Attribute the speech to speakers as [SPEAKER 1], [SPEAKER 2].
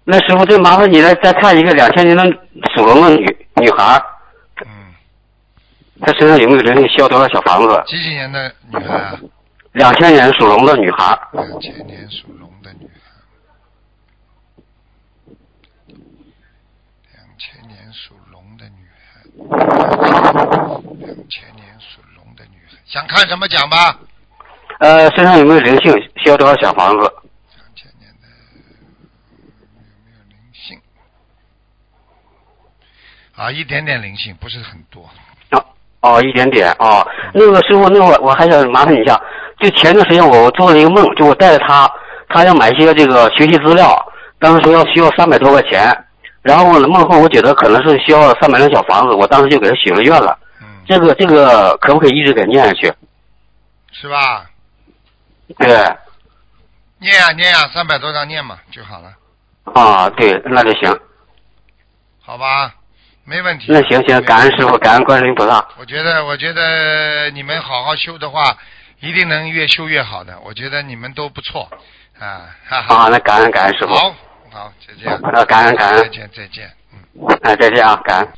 [SPEAKER 1] 那师傅，再麻烦你再看一个2000年的属龙的女孩，她身上有没有灵性？需要多少小房子？
[SPEAKER 2] 几年的女孩啊
[SPEAKER 1] ？2000年属龙的女孩。
[SPEAKER 2] 2000年属龙的女孩。2000年属龙的女孩。2000年属龙的女孩，想看什么讲吧？
[SPEAKER 1] 身上有没有灵性？需要多少小房子
[SPEAKER 2] ？2000年的有没有灵性？啊，一点点灵性，不是很多。
[SPEAKER 1] 一点点哦。那个师傅，那我还想麻烦你一下，就前段时间我做了一个梦，就我带着他要买一些这个学习资料，当时说需要300多块钱，然后呢梦后我觉得可能是需要300辆小房子，我当时就给他许了愿了。这个可不可以一直给念下去？
[SPEAKER 2] 是吧？
[SPEAKER 1] 对。
[SPEAKER 2] 念啊，300多张念嘛就好了。
[SPEAKER 1] 啊，对，那就行。
[SPEAKER 2] 好吧。没问题。
[SPEAKER 1] 那行，感恩师傅，感恩观世音菩萨。
[SPEAKER 2] 我觉得你们好好修的话，一定能越修越好的。我觉得你们都不错啊，哈哈。
[SPEAKER 1] 那感恩师傅。
[SPEAKER 2] 好，就这样。
[SPEAKER 1] 感恩。
[SPEAKER 2] 再见。
[SPEAKER 1] 再见啊，感恩。